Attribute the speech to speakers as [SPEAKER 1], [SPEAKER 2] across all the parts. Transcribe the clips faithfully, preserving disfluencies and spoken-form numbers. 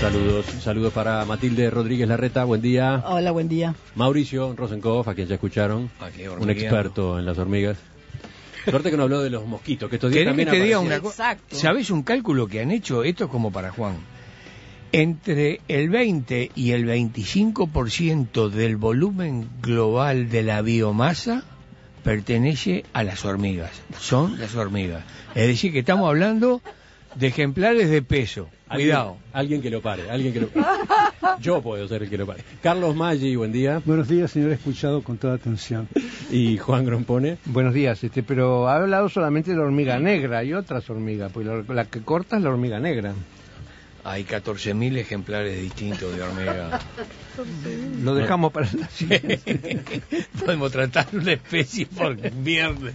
[SPEAKER 1] Saludos, saludos para Matilde Rodríguez Larreta, buen día.
[SPEAKER 2] Hola, buen día.
[SPEAKER 1] Mauricio Rosenkopf, a quien ya escucharon, un experto en las hormigas. Suerte que no habló de los mosquitos, que estos días también
[SPEAKER 3] que te diga
[SPEAKER 1] aparecieron.
[SPEAKER 3] una cosa? ¿Sabés un cálculo que han hecho? Esto es como para Juan. Entre el veinte y el veinticinco por ciento del volumen global de la biomasa pertenece a las hormigas. Son las hormigas. Es decir, que estamos hablando de ejemplares de peso. Cuidado.
[SPEAKER 1] Alguien, alguien que lo pare, alguien que lo pare. Yo puedo ser el que lo pare. Carlos Maggi, buen día.
[SPEAKER 4] Buenos días, señor, he escuchado con toda atención.
[SPEAKER 1] Y Juan Grompone.
[SPEAKER 5] Buenos días, este, pero ha hablado solamente de la hormiga negra y otras hormigas, pues la, la que corta es la hormiga negra.
[SPEAKER 3] Hay catorce mil ejemplares distintos de hormiga.
[SPEAKER 5] Lo dejamos para la siguiente.
[SPEAKER 3] Podemos tratar una especie por viernes.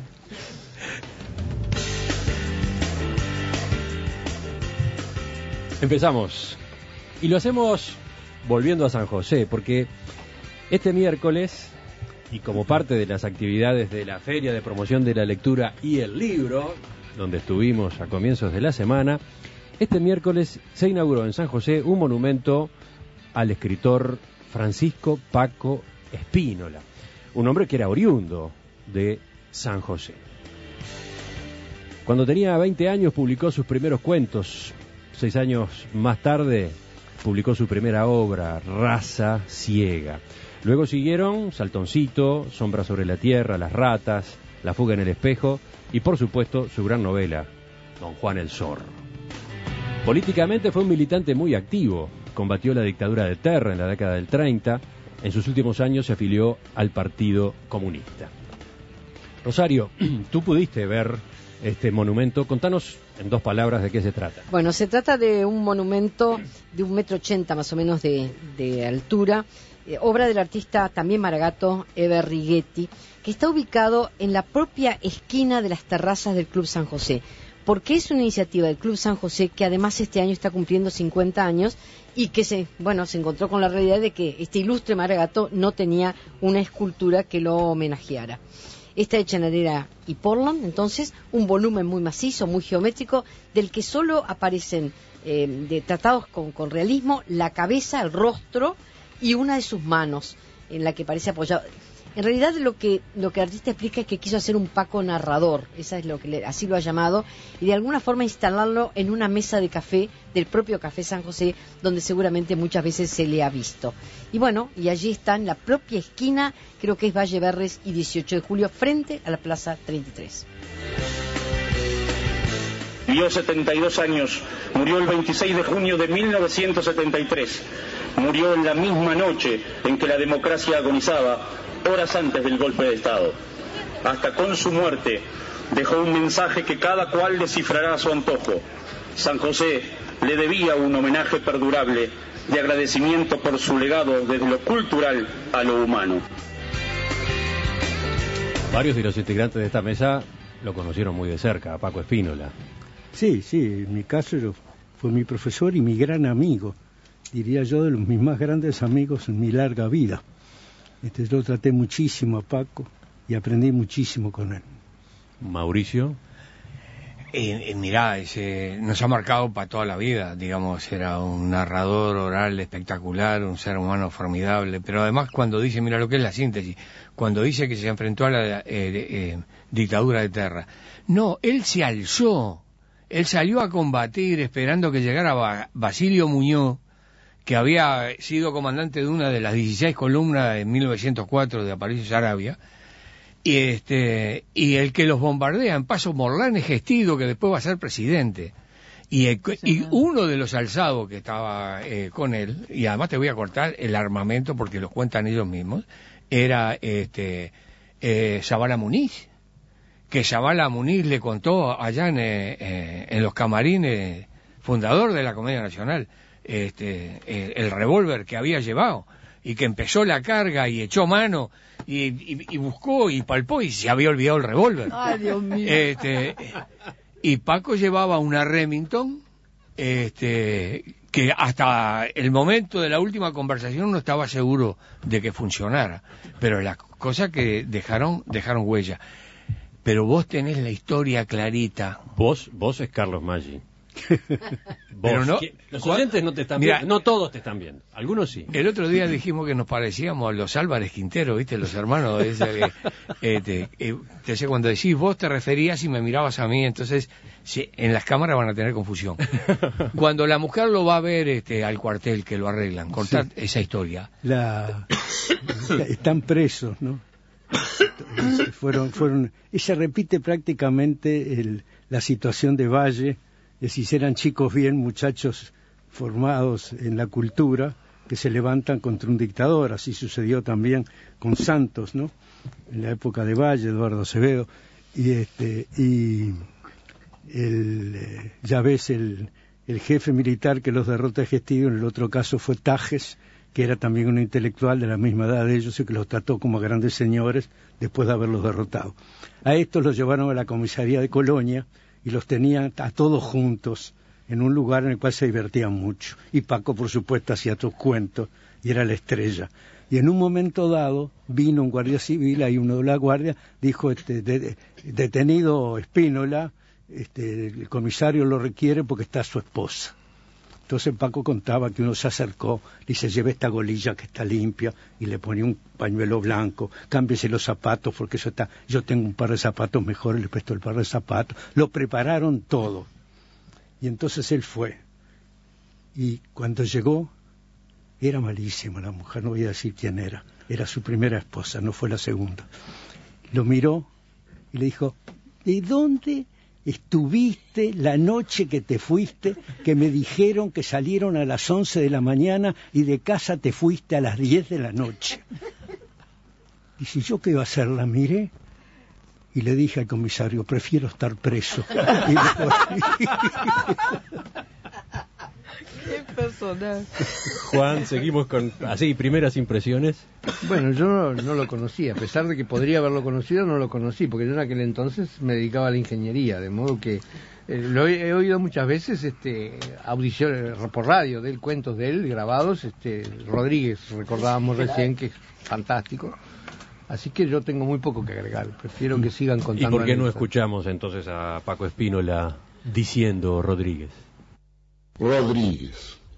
[SPEAKER 1] Empezamos. Y lo hacemos volviendo a San José, porque este miércoles, y como parte de las actividades de la Feria de Promoción de la Lectura y el Libro, donde estuvimos a comienzos de la semana, este miércoles se inauguró en San José un monumento al escritor Francisco Paco Spínola, un hombre que era oriundo de San José. Cuando tenía veinte años publicó sus primeros cuentos. Seis años más tarde publicó su primera obra, Raza Ciega. Luego siguieron Saltoncito, Sombra sobre la Tierra, Las Ratas, La Fuga en el Espejo y, por supuesto, su gran novela, Don Juan el Zorro. Políticamente fue un militante muy activo. Combatió la dictadura de Terra en la década del treinta. En sus últimos años se afilió al Partido Comunista. Rosario, tú pudiste ver este monumento. Contanos en dos palabras de qué se trata.
[SPEAKER 2] Bueno, se trata de un monumento de un metro ochenta más o menos de, de altura, eh, obra del artista también maragato Eber Righetti, que está ubicado en la propia esquina de las terrazas del Club San José, porque es una iniciativa del Club San José que además este año está cumpliendo cincuenta años y que se, bueno, se encontró con la realidad de que este ilustre maragato no tenía una escultura que lo homenajeara. Está hecha en arena y Portland, entonces, un volumen muy macizo, muy geométrico, del que solo aparecen eh, de, tratados con, con realismo la cabeza, el rostro y una de sus manos, en la que parece apoyado. En realidad lo que lo que el artista explica es que quiso hacer un Paco narrador, esa es lo que le, así lo ha llamado, y de alguna forma instalarlo en una mesa de café del propio Café San José, donde seguramente muchas veces se le ha visto. Y bueno, y allí está en la propia esquina, creo que es Valle Berres y dieciocho de julio, frente a la Plaza treinta y tres.
[SPEAKER 6] Vivió setenta y dos años, murió el veintiséis de junio de mil novecientos setenta y tres. Murió en la misma noche en que la democracia agonizaba, horas antes del golpe de Estado. Hasta con su muerte dejó un mensaje que cada cual descifrará a su antojo. San José le debía un homenaje perdurable de agradecimiento por su legado desde lo cultural a lo humano.
[SPEAKER 1] Varios de los integrantes de esta mesa lo conocieron muy de cerca, a Paco Spínola.
[SPEAKER 4] Sí, sí, en mi caso yo, fue mi profesor y mi gran amigo, diría yo, de los mis más grandes amigos en mi larga vida. Este, yo traté muchísimo a Paco y aprendí muchísimo con él.
[SPEAKER 1] Mauricio.
[SPEAKER 3] Eh, eh, mirá, ese, nos ha marcado para toda la vida, digamos, era un narrador oral espectacular, un ser humano formidable, pero además cuando dice, mira lo que es la síntesis, cuando dice que se enfrentó a la eh, eh, dictadura de Terra, no, él se alzó, él salió a combatir esperando que llegara ba- Basilio Muñoz, que había sido comandante de una de las dieciséis columnas en mil novecientos cuatro de Aparicio Saravia, y este y el que los bombardea en Paso Morlán es Gestido, que después va a ser presidente. Y, el, y uno de los alzados que estaba eh, con él, y además te voy a cortar el armamento porque los cuentan ellos mismos, era este eh, Zavala Muniz, que Zavala Muniz le contó allá en, eh, en los camarines, fundador de la Comedia Nacional, este el, el revólver que había llevado, y que empezó la carga y echó mano y, y, y buscó y palpó y se había olvidado el revólver.
[SPEAKER 2] Ay, Dios mío.
[SPEAKER 3] Este, y Paco llevaba una Remington, este, que hasta el momento de la última conversación no estaba seguro de que funcionara, pero las cosas que dejaron dejaron huella. Pero vos tenés la historia clarita.
[SPEAKER 1] Vos, vos es Carlos Maggi.
[SPEAKER 3] Pero
[SPEAKER 1] Vos,
[SPEAKER 3] no,
[SPEAKER 1] que- los oyentes no te están
[SPEAKER 3] Mira,
[SPEAKER 1] viendo, no todos te están viendo, algunos sí.
[SPEAKER 3] El otro día dijimos que nos parecíamos a los Álvarez Quintero, ¿viste? Los hermanos. Ese, que, este, eh, entonces, cuando decís vos te referías y me mirabas a mí, entonces sí, en las cámaras van a tener confusión. Cuando la mujer lo va a ver este, al cuartel, que lo arreglan, contar
[SPEAKER 4] Sí.
[SPEAKER 3] esa historia.
[SPEAKER 4] La, están presos, ¿no? Fueron, fueron, y se repite prácticamente el, la situación de Valle, es decir, eran chicos bien, muchachos formados en la cultura, que se levantan contra un dictador. Así sucedió también con Santos, ¿no? En la época de Valle, Eduardo Acevedo, y este, y el, eh, ya ves el, el jefe militar que los derrota a Gestido, en el otro caso fue Tajes, que era también un intelectual de la misma edad de ellos y que los trató como grandes señores después de haberlos derrotado. A estos los llevaron a la comisaría de Colonia y los tenían a todos juntos en un lugar en el cual se divertían mucho. Y Paco, por supuesto, hacía otros cuentos y era la estrella. Y en un momento dado vino un guardia civil, ahí uno de la guardia, dijo, este, de, de, detenido Espínola, este, el comisario lo requiere porque está su esposa. Entonces Paco contaba que uno se acercó, le dice, lleve esta golilla que está limpia, y le ponía un pañuelo blanco, cámbiese los zapatos porque eso está, yo tengo un par de zapatos mejores, le prestó el par de zapatos, lo prepararon todo. Y entonces él fue. Y cuando llegó, era malísima la mujer, no voy a decir quién era, era su primera esposa, no fue la segunda. Lo miró y le dijo, ¿de dónde estuviste la noche que te fuiste, que me dijeron que salieron a las once de la mañana y de casa te fuiste a las diez de la noche? Dice, ¿yo qué iba a hacer? La miré y le dije al comisario, prefiero estar preso. Y le-
[SPEAKER 2] Qué personaje.
[SPEAKER 1] Juan, seguimos con, así, primeras impresiones.
[SPEAKER 5] Bueno, yo no, no lo conocía, a pesar de que podría haberlo conocido, no lo conocí, porque yo en aquel entonces me dedicaba a la ingeniería, de modo que eh, lo he, he oído muchas veces, este, audiciones por radio de él, cuentos de él, grabados, este, Rodríguez, recordábamos recién, que es fantástico, así que yo tengo muy poco que agregar, prefiero que sigan
[SPEAKER 1] ¿Y
[SPEAKER 5] contando.
[SPEAKER 1] por qué no
[SPEAKER 5] anécdotas.
[SPEAKER 1] escuchamos entonces a Paco Espínola diciendo Rodríguez?
[SPEAKER 7] Rodríguez.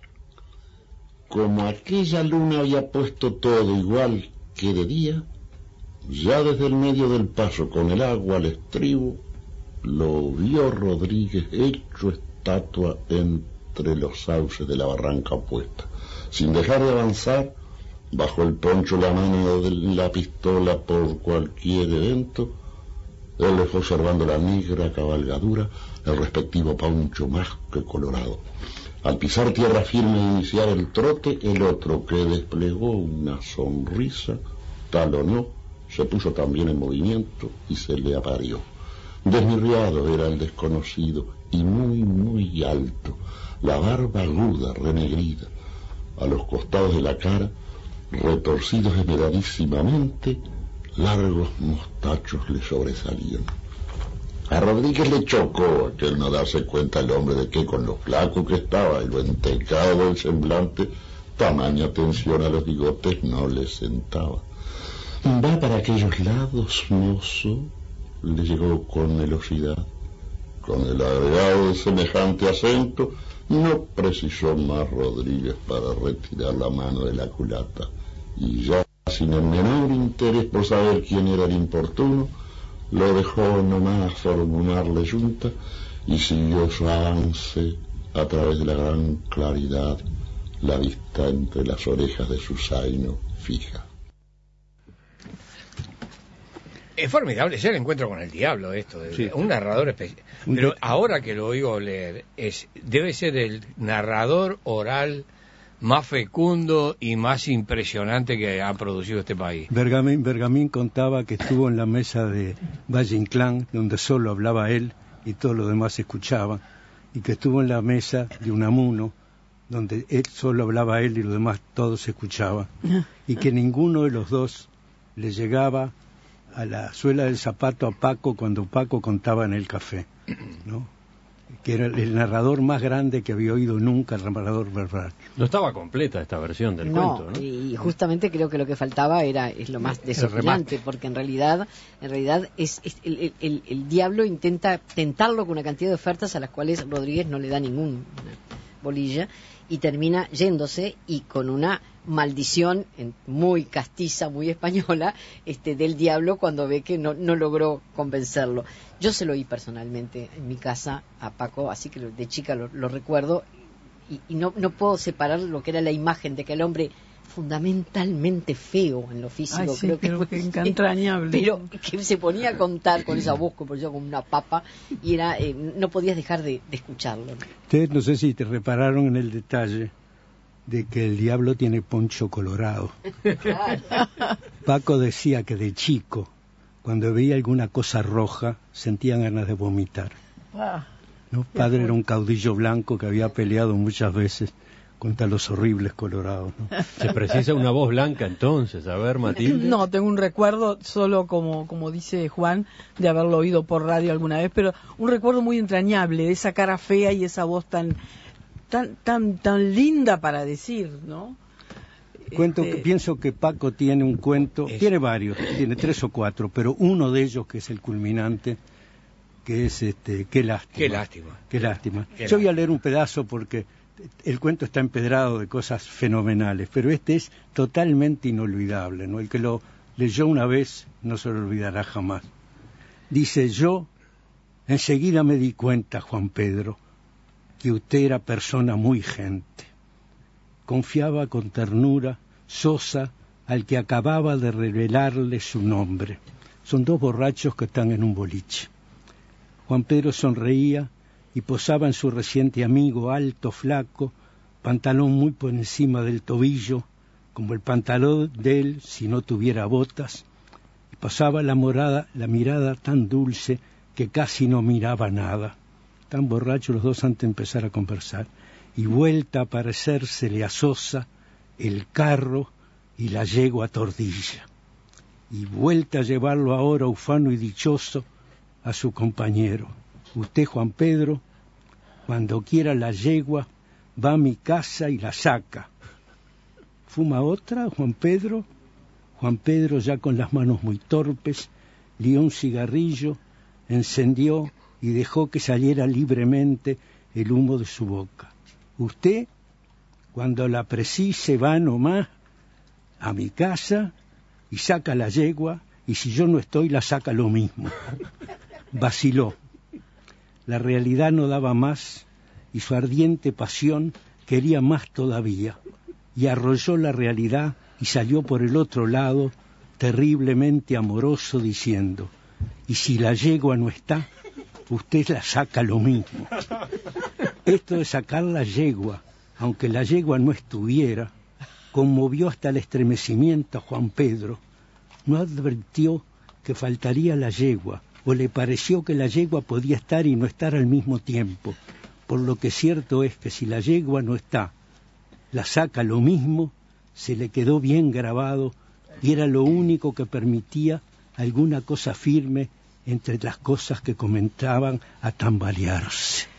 [SPEAKER 7] Como aquella luna había puesto todo igual que de día, ya desde el medio del paso con el agua al estribo, lo vio Rodríguez hecho estatua entre los sauces de la barranca opuesta. Sin dejar de avanzar, bajo el poncho la mano de la pistola por cualquier evento, él le fue observando la negra cabalgadura, el respectivo poncho más que colorado. Al pisar tierra firme e iniciar el trote, el otro, que desplegó una sonrisa, talonó, se puso también en movimiento y se le apareó. Desmirriado era el desconocido y muy, muy alto, la barba aguda, renegrida, a los costados de la cara, retorcidos esmeradísimamente, largos mostachos le sobresalían. A Rodríguez le chocó aquel no darse cuenta el hombre de que con lo flaco que estaba y lo entecado del semblante, tamaña atención a los bigotes no le sentaba. ¿Va para aquellos lados, mozo? Le llegó con melosidad. Con el agregado de semejante acento, no precisó más Rodríguez para retirar la mano de la culata, y ya sin el menor interés por saber quién era el importuno, lo dejó nomás formularle yunta y siguió su avance a través de la gran claridad, la vista entre las orejas de su zaino fija.
[SPEAKER 3] Es formidable, es el encuentro con el diablo esto, de,
[SPEAKER 5] Sí.
[SPEAKER 3] un narrador especial. Pero ahora que lo oigo leer, es debe ser el narrador oral más fecundo y más impresionante que ha producido este país.
[SPEAKER 4] Bergamín, Bergamín contaba que estuvo en la mesa de Valle Inclán, donde solo hablaba él y todos los demás escuchaban, y que estuvo en la mesa de Unamuno, donde él solo hablaba él y los demás todos escuchaban, y que ninguno de los dos le llegaba a la suela del zapato a Paco cuando Paco contaba en el café, ¿no? que era el narrador más grande que había oído nunca, el narrador verbal.
[SPEAKER 1] No estaba completa esta versión del
[SPEAKER 2] no,
[SPEAKER 1] cuento, ¿no?
[SPEAKER 2] Y justamente creo que lo que faltaba era es lo más desopilante, porque en realidad, en realidad es, es el, el, el diablo intenta tentarlo con una cantidad de ofertas a las cuales Rodríguez no le da ninguna bolilla y termina yéndose y con una maldición muy castiza, muy española, este, del diablo cuando ve que no, no logró convencerlo. Yo se lo oí personalmente en mi casa a Paco, así que de chica lo, lo recuerdo y, y no, no puedo separar lo que era la imagen de aquel hombre fundamentalmente feo en lo físico.
[SPEAKER 8] Ay, sí,
[SPEAKER 2] creo que,
[SPEAKER 8] pero que entrañable.
[SPEAKER 2] Pero que se ponía a contar con esa voz, como yo, como una papa, y era eh, no podías dejar de, de escucharlo. ¿no?
[SPEAKER 4] Ustedes no sé si te repararon en el detalle de que el diablo tiene poncho colorado. Paco decía que de chico, cuando veía alguna cosa roja, sentía ganas de vomitar.
[SPEAKER 8] Ah,
[SPEAKER 4] ¿No? Padre era un caudillo blanco que había peleado muchas veces contra los horribles colorados, ¿no?
[SPEAKER 1] Se precisa una voz blanca entonces, a ver, Matilde.
[SPEAKER 8] no, tengo un recuerdo solo como, como dice Juan, de haberlo oído por radio alguna vez, pero un recuerdo muy entrañable de esa cara fea y esa voz tan tan tan tan linda para decir, ¿no?
[SPEAKER 4] Cuento
[SPEAKER 8] Este...
[SPEAKER 4] que pienso que Paco tiene un cuento, es... tiene varios, tiene tres o cuatro, pero uno de ellos que es el culminante, que es este, qué lástima.
[SPEAKER 3] Qué lástima.
[SPEAKER 4] Qué lástima.
[SPEAKER 3] Qué
[SPEAKER 4] Yo voy
[SPEAKER 3] lástima.
[SPEAKER 4] a leer un pedazo porque el cuento está empedrado de cosas fenomenales, pero este es totalmente inolvidable, ¿no? El que lo leyó una vez no se lo olvidará jamás. Dice: yo enseguida me di cuenta, Juan Pedro, que usted era persona muy gente. Confiaba con ternura Sosa al que acababa de revelarle su nombre. Son dos borrachos que están en un boliche. Juan Pedro sonreía y posaba en su reciente amigo, alto, flaco, pantalón muy por encima del tobillo, como el pantalón de él si no tuviera botas, y pasaba la, morada, la mirada tan dulce que casi no miraba nada. Tan borrachos los dos antes de empezar a conversar, y vuelta a parecérsele a Sosa el carro y la yegua Tordilla, y vuelta a llevarlo ahora ufano y dichoso a su compañero. Usted, Juan Pedro, cuando quiera la yegua, va a mi casa y la saca. ¿Fuma otra, Juan Pedro? Juan Pedro, ya con las manos muy torpes, lió un cigarrillo, encendió y dejó que saliera libremente el humo de su boca. Usted, cuando la precise, va nomás a mi casa y saca la yegua, y si yo no estoy, la saca lo mismo. Vaciló. La realidad no daba más y su ardiente pasión quería más todavía, y arrolló la realidad y salió por el otro lado, terriblemente amoroso, diciendo: y si la yegua no está, usted la saca lo mismo. Esto de sacar la yegua, aunque la yegua no estuviera, conmovió hasta el estremecimiento a Juan Pedro. No advirtió que faltaría la yegua, o le pareció que la yegua podía estar y no estar al mismo tiempo, por lo que cierto es que si la yegua no está, la saca lo mismo, se le quedó bien grabado y era lo único que permitía alguna cosa firme entre las cosas que comentaban a tambalearse.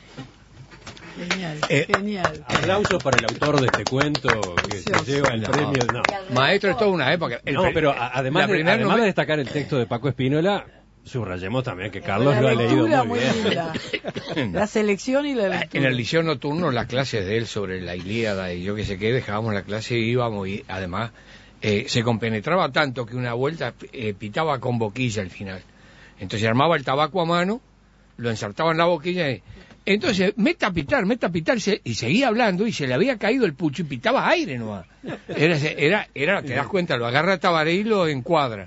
[SPEAKER 8] Genial,
[SPEAKER 1] eh,
[SPEAKER 8] genial.
[SPEAKER 1] Aplausos para el autor de este cuento que se lleva el
[SPEAKER 3] no.
[SPEAKER 1] premio. No.
[SPEAKER 3] Maestro, es toda una época. El
[SPEAKER 1] No,
[SPEAKER 3] pre-
[SPEAKER 1] pero a- además, de,
[SPEAKER 3] primera
[SPEAKER 1] además
[SPEAKER 3] novela-
[SPEAKER 1] de destacar el texto de Paco Espínola, subrayemos también que Carlos
[SPEAKER 8] La
[SPEAKER 1] lo ha leído
[SPEAKER 8] lectura
[SPEAKER 1] muy
[SPEAKER 8] muy
[SPEAKER 1] bien.
[SPEAKER 8] linda. La selección y la lectura.
[SPEAKER 3] En el liceo nocturno, las clases de él sobre la Ilíada y yo que sé qué, dejábamos la clase y íbamos, y además eh, se compenetraba tanto que una vuelta eh, pitaba con boquilla al final. Entonces armaba el tabaco a mano, lo ensartaba en la boquilla y... Entonces, meta a pitar, meta a pitar, se- y seguía hablando y se le había caído el pucho y pitaba aire nomás. Era, era, era te das cuenta, lo agarra Tabaré y lo encuadra.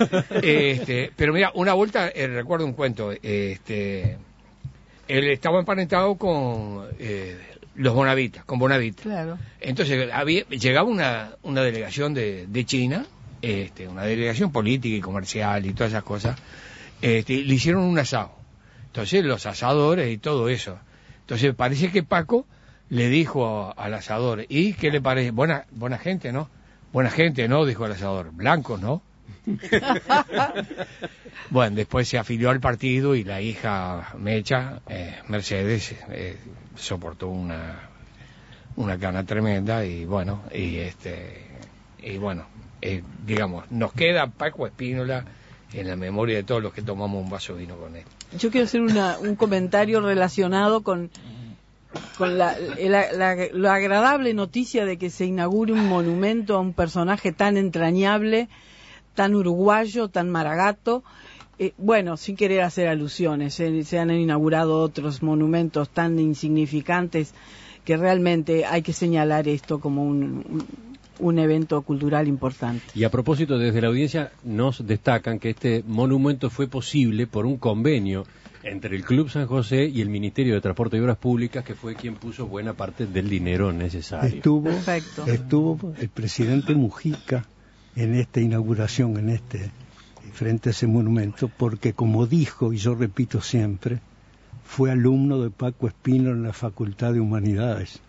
[SPEAKER 3] Este, pero mira, una vuelta, eh, recuerdo un cuento, este, él estaba emparentado con eh, los Bonavitas, con Bonavita.
[SPEAKER 8] Claro.
[SPEAKER 3] Entonces, había, llegaba una, una delegación de, de China, este, una delegación política y comercial y todas esas cosas, este, y le hicieron un asado. Entonces, los asadores y todo eso. Entonces, parece que Paco le dijo a- al asador, ¿y qué le parece? Buena, buena gente, ¿no? Buena gente, ¿no? Dijo el asador. Blancos, ¿no? Bueno, después se afilió al partido y la hija Mecha, eh, Mercedes, eh, soportó una una cana tremenda y bueno, y este y bueno, eh, digamos, nos queda Paco Espínola en la memoria de todos los que tomamos un vaso de vino con él.
[SPEAKER 8] Yo quiero hacer una, un comentario relacionado con con la, la, la, la agradable noticia de que se inaugure un monumento a un personaje tan entrañable, tan uruguayo, tan maragato. Eh, bueno, sin querer hacer alusiones, se, se han inaugurado otros monumentos tan insignificantes que realmente hay que señalar esto como un, un, un evento cultural importante.
[SPEAKER 1] Y a propósito, desde la audiencia nos destacan que este monumento fue posible por un convenio entre el Club San José y el Ministerio de Transporte y Obras Públicas, que fue quien puso buena parte del dinero necesario.
[SPEAKER 4] Estuvo,
[SPEAKER 8] Perfecto.
[SPEAKER 4] estuvo el presidente Mujica en esta inauguración, en este frente a ese monumento, porque como dijo, y yo repito siempre, fue alumno de Paco Espínola en la Facultad de Humanidades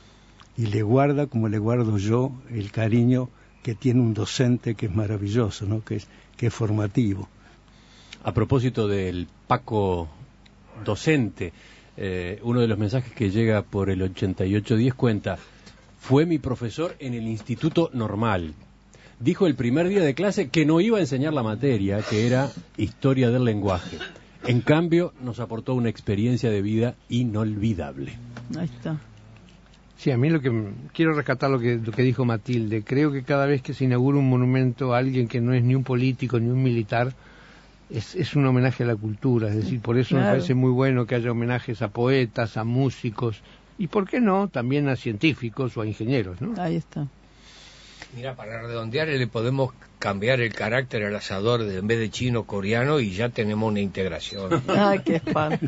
[SPEAKER 4] y le guarda, como le guardo yo, el cariño que tiene un docente que es maravilloso, ¿no? que es, que es formativo.
[SPEAKER 1] A propósito del Paco docente, eh, uno de los mensajes que llega por el ochenta y ocho diez cuenta: fue mi profesor en el Instituto Normal. Dijo el primer día de clase que no iba a enseñar la materia, que era Historia del Lenguaje. En cambio, nos aportó una experiencia de vida inolvidable.
[SPEAKER 8] Ahí está.
[SPEAKER 5] Sí, a mí lo que quiero rescatar lo que, lo que dijo Matilde. Creo que cada vez que se inaugura un monumento a alguien que no es ni un político ni un militar, es, es un homenaje a la cultura. Es decir, por eso claro. me parece muy bueno que haya homenajes a poetas, a músicos y, ¿por qué no?, también a científicos o a ingenieros, ¿no?
[SPEAKER 8] Ahí está.
[SPEAKER 3] Mira, para redondear le podemos cambiar el carácter al asador de, en vez de chino, coreano, y ya tenemos una integración.
[SPEAKER 8] ¡Ay, qué espanto!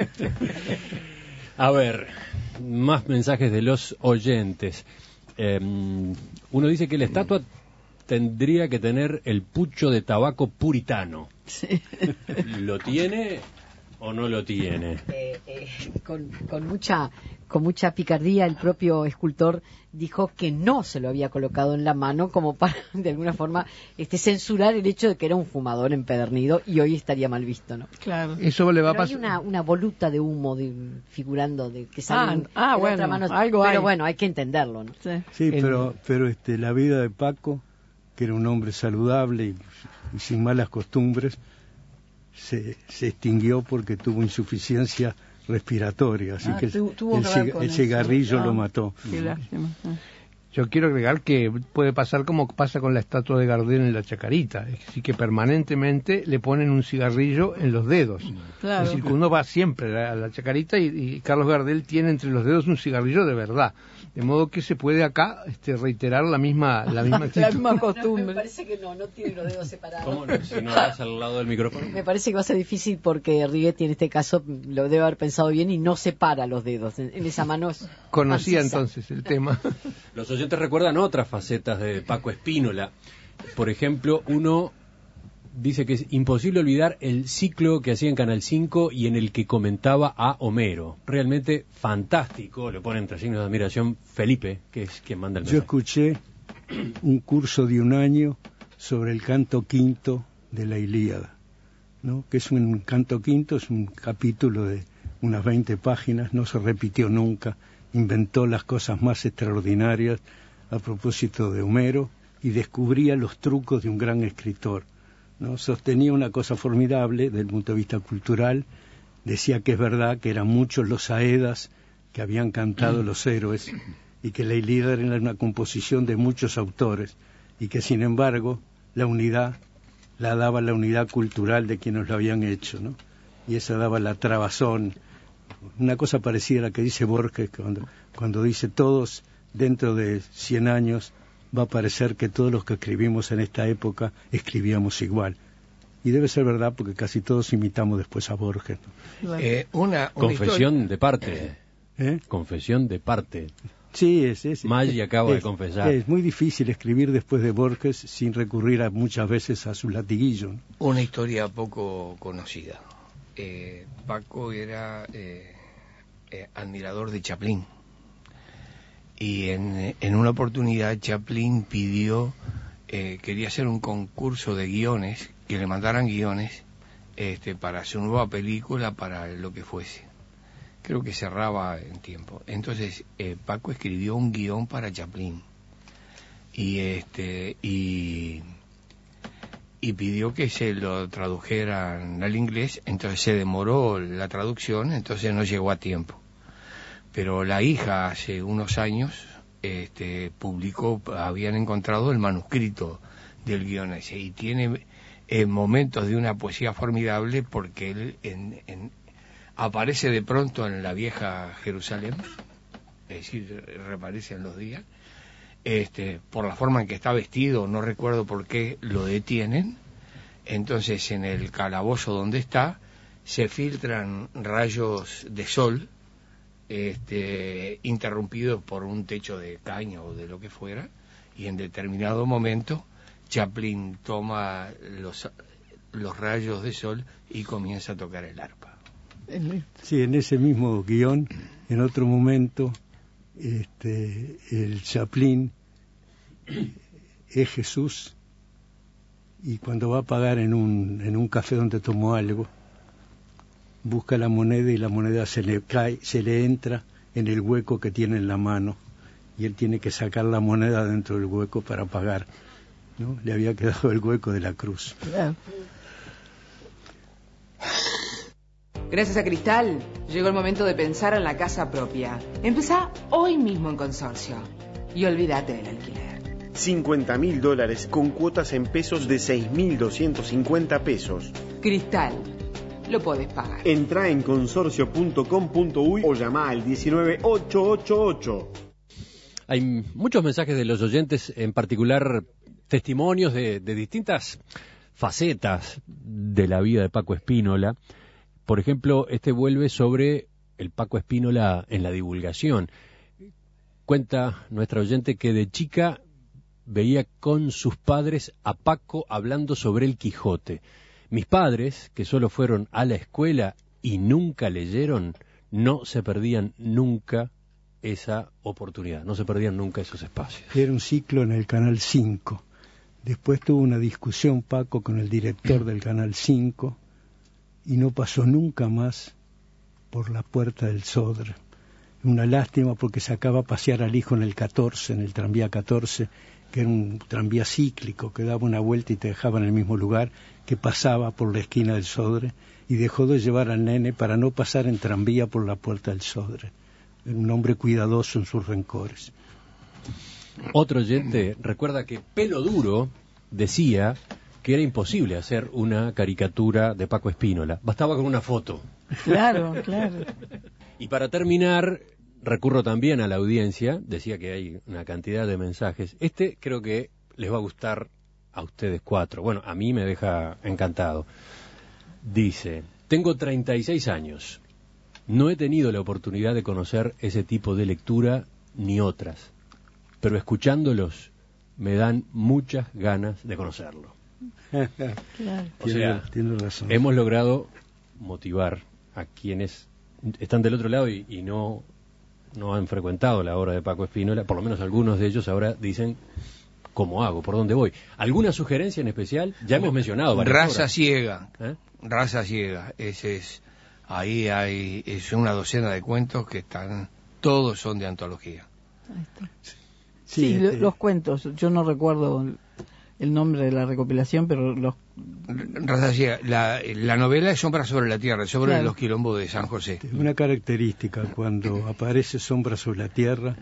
[SPEAKER 1] A ver, más mensajes de los oyentes. Eh, uno dice que la estatua tendría que tener el pucho de tabaco puritano.
[SPEAKER 8] Sí.
[SPEAKER 1] ¿Lo tiene o no lo tiene?
[SPEAKER 2] Eh, eh, con, con mucha con mucha picardía el propio escultor dijo que no se lo había colocado en la mano como para de alguna forma este censurar el hecho de que era un fumador empedernido y hoy estaría mal visto, ¿no?
[SPEAKER 5] Claro. Eso le va
[SPEAKER 2] pero
[SPEAKER 5] a
[SPEAKER 2] hay
[SPEAKER 5] pasar.
[SPEAKER 2] una, una voluta de humo de, figurando de que sale
[SPEAKER 8] ah, ah,
[SPEAKER 2] de
[SPEAKER 8] bueno,
[SPEAKER 2] otra mano,
[SPEAKER 8] algo
[SPEAKER 2] pero
[SPEAKER 8] hay.
[SPEAKER 2] bueno, hay que entenderlo, ¿no?
[SPEAKER 8] Sí,
[SPEAKER 4] sí
[SPEAKER 5] el...
[SPEAKER 4] pero pero este la vida de Paco, que era un hombre saludable y, y sin malas costumbres, se, se extinguió porque tuvo insuficiencia respiratoria, así
[SPEAKER 8] ah,
[SPEAKER 4] que
[SPEAKER 8] tu,
[SPEAKER 4] el, el, el cigarrillo
[SPEAKER 8] ah,
[SPEAKER 4] lo mató.
[SPEAKER 8] Qué lástima. Ah.
[SPEAKER 5] Yo quiero agregar que puede pasar como pasa con la estatua de Gardel en la Chacarita, es decir, que permanentemente le ponen un cigarrillo en los dedos.
[SPEAKER 8] Claro.
[SPEAKER 5] Es decir, que uno va siempre a la Chacarita y, y Carlos Gardel tiene entre los dedos un cigarrillo de verdad. De modo que se puede acá este, reiterar la misma la misma,
[SPEAKER 8] la misma costumbre.
[SPEAKER 2] Me parece que no, no tiene los dedos separados.
[SPEAKER 1] ¿Cómo no? Si no vas al lado del micrófono.
[SPEAKER 2] Me parece que va a ser difícil porque Righetti en este caso lo debe haber pensado bien y no separa los dedos. En, en esa mano es
[SPEAKER 5] Conocía
[SPEAKER 2] maciza.
[SPEAKER 5] Entonces el tema.
[SPEAKER 1] Los oyentes recuerdan otras facetas de Paco Espínola. Por ejemplo, uno dice que es imposible olvidar el ciclo que hacía en Canal cinco y en el que comentaba a Homero. Realmente fantástico, le pone entre signos de admiración Felipe, que es quien manda el mensaje.
[SPEAKER 4] Yo escuché un curso de un año sobre el canto quinto de la Ilíada, ¿no? Que es un canto quinto, es un capítulo de unas veinte páginas, no se repitió nunca, inventó las cosas más extraordinarias a propósito de Homero y descubría los trucos de un gran escritor, ¿no? Sostenía una cosa formidable desde el punto de vista cultural, decía que es verdad que eran muchos los aedas que habían cantado los héroes y que la Ilíada era una composición de muchos autores y que sin embargo la unidad la daba la unidad cultural de quienes lo habían hecho, ¿no? Y esa daba la trabazón, una cosa parecida a la que dice Borges cuando, cuando dice todos dentro de cien años va a parecer que todos los que escribimos en esta época escribíamos igual. Y debe ser verdad porque casi todos imitamos después a Borges, ¿no?
[SPEAKER 3] Eh, una, una
[SPEAKER 1] Confesión
[SPEAKER 3] historia...
[SPEAKER 1] de parte.
[SPEAKER 4] ¿Eh?
[SPEAKER 1] Confesión de parte.
[SPEAKER 4] Sí, es, es,
[SPEAKER 1] Maggi acaba
[SPEAKER 4] es,
[SPEAKER 1] de confesar.
[SPEAKER 4] Es muy difícil escribir después de Borges sin recurrir a, muchas veces a su latiguillo, ¿no?
[SPEAKER 3] Una historia poco conocida. Eh, Paco era eh, eh, admirador de Chaplin. Y en, en una oportunidad Chaplin pidió eh, quería hacer un concurso de guiones, que le mandaran guiones este, para su nueva película, para lo que fuese. Creo que cerraba en tiempo. Entonces eh, Paco escribió un guión para Chaplin y este y y pidió que se lo tradujeran al inglés. Entonces se demoró la traducción, entonces no llegó a tiempo. Pero la hija hace unos años este, publicó, habían encontrado el manuscrito del guión ese, y tiene eh, momentos de una poesía formidable, porque él en, en, aparece de pronto en la vieja Jerusalén, es decir, reaparece en los días, este, por la forma en que está vestido, no recuerdo por qué lo detienen. Entonces en el calabozo donde está se filtran rayos de sol, este, interrumpidos por un techo de caña o de lo que fuera, y en determinado momento Chaplin toma los, los rayos de sol y comienza a tocar el arpa.
[SPEAKER 4] Sí, en ese mismo guión, en otro momento, este, el Chaplin es Jesús, y cuando va a pagar en un, en un café donde tomó algo, busca la moneda y la moneda se le cae, se le entra en el hueco que tiene en la mano, y él tiene que sacar la moneda dentro del hueco para pagar, ¿no? Le había quedado el hueco de la cruz.
[SPEAKER 9] Claro. Gracias a Cristal, llegó el momento de pensar en la casa propia. Empezá hoy mismo en Consorcio y olvídate del alquiler.
[SPEAKER 10] cincuenta mil dólares con cuotas en pesos de seis mil doscientos cincuenta pesos.
[SPEAKER 9] Cristal, lo podés pagar.
[SPEAKER 10] Entrá en consorcio punto com punto uy o llama al diecinueve ocho ocho ocho.
[SPEAKER 1] Hay muchos mensajes de los oyentes, en particular testimonios de, de distintas facetas de la vida de Paco Spínola. Por ejemplo, este vuelve sobre el Paco Spínola en la divulgación. Cuenta nuestra oyente que de chica veía con sus padres a Paco hablando sobre el Quijote. Mis padres, que solo fueron a la escuela y nunca leyeron, no se perdían nunca esa oportunidad, no se perdían nunca esos espacios.
[SPEAKER 4] Era un ciclo en el Canal cinco. Después tuvo una discusión Paco con el director del Canal cinco y no pasó nunca más por la Puerta del Sodre. Una lástima, porque sacaba a pasear al hijo en el catorce, en el tranvía catorce, que era un tranvía cíclico, que daba una vuelta y te dejaba en el mismo lugar, que pasaba por la esquina del Sodre, y dejó de llevar al nene para no pasar en tranvía por la Puerta del Sodre. Era un hombre cuidadoso en sus rencores.
[SPEAKER 1] Otro oyente recuerda que Pelo Duro decía que era imposible hacer una caricatura de Paco Spínola, bastaba con una foto.
[SPEAKER 8] Claro, claro.
[SPEAKER 1] Y para terminar, recurro también a la audiencia, decía que hay una cantidad de mensajes. Este creo que les va a gustar a ustedes cuatro. Bueno, a mí me deja encantado. Dice, tengo treinta y seis años. No he tenido la oportunidad de conocer ese tipo de lectura ni otras, pero escuchándolos me dan muchas ganas de conocerlo.
[SPEAKER 8] Claro.
[SPEAKER 1] O sea,
[SPEAKER 4] tiene, tiene razón.
[SPEAKER 1] Hemos logrado motivar a quienes están del otro lado y, y no, no han frecuentado la obra de Paco Spínola. Por lo menos algunos de ellos ahora dicen, ¿cómo hago? ¿Por dónde voy? ¿Alguna sugerencia en especial? Ya hemos mencionado varias
[SPEAKER 3] Raza
[SPEAKER 1] obras.
[SPEAKER 3] Ciega.
[SPEAKER 1] ¿Eh?
[SPEAKER 3] Raza Ciega. Ese es, ahí hay es una docena de cuentos que están, todos son de antología.
[SPEAKER 8] Ahí está. Sí,
[SPEAKER 4] Sí,
[SPEAKER 8] lo-
[SPEAKER 4] este-
[SPEAKER 8] los cuentos. Yo no recuerdo el nombre de la recopilación, pero los...
[SPEAKER 3] Raza Ciega. La, la novela es Sombra sobre la Tierra, sobre
[SPEAKER 8] Claro.
[SPEAKER 3] los quilombos de San José.
[SPEAKER 4] Una característica, cuando aparece Sombra sobre la Tierra,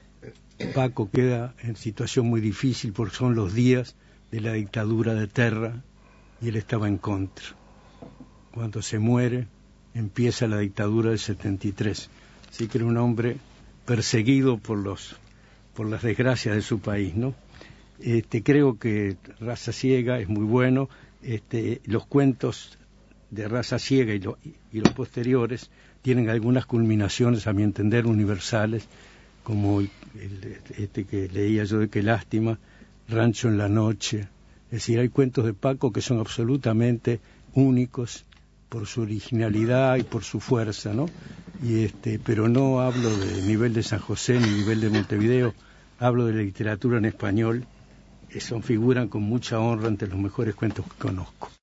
[SPEAKER 4] Paco queda en situación muy difícil porque son los días de la dictadura de Terra y él estaba en contra. Cuando se muere, empieza la dictadura del setenta y tres. Así que era un hombre perseguido por los por las desgracias de su país, ¿no? Este, creo que Raza Ciega es muy bueno. Este, los cuentos de Raza Ciega y, lo, y los posteriores tienen algunas culminaciones, a mi entender, universales, como el, el- este que leía yo de Qué lástima, Rancho en la noche. Es decir, hay cuentos de Paco que son absolutamente únicos por su originalidad y por su fuerza, ¿no? Y este, pero no hablo de nivel de San José ni nivel de Montevideo, hablo de la literatura en español, son figuran con mucha honra entre los mejores cuentos que conozco.